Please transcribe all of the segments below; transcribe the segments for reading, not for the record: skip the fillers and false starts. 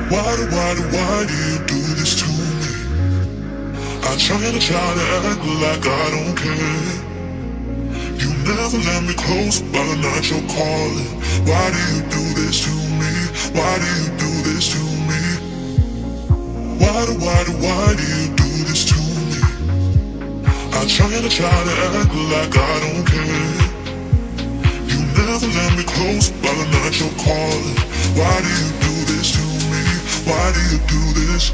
Why do you do this to me? I try to act like I don't care. You never let me close, but I'm not your calling. Why do you do this to me? Why do you do this to me? Why do you do this to me? I try to act like I don't care. You never let me close, but I'm not your calling. Why do you do this to me? Why do you do this?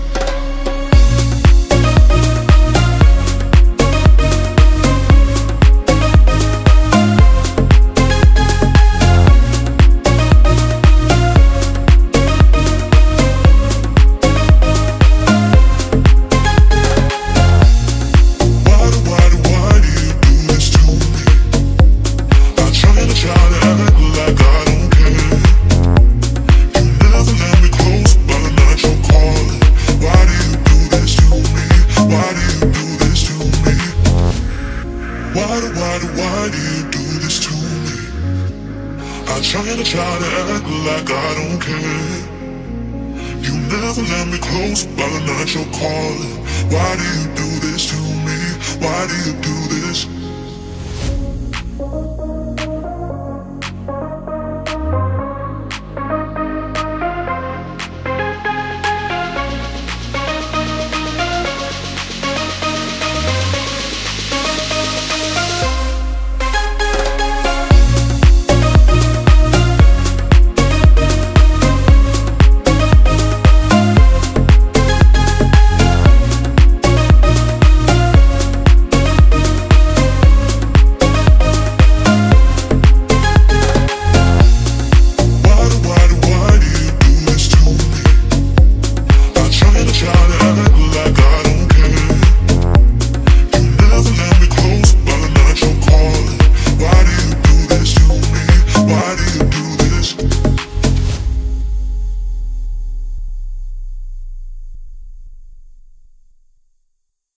Why do you do this to me? I try to act like I don't care. You never let me close, but I'm not your calling. Why do you do this to me? Why do you do this?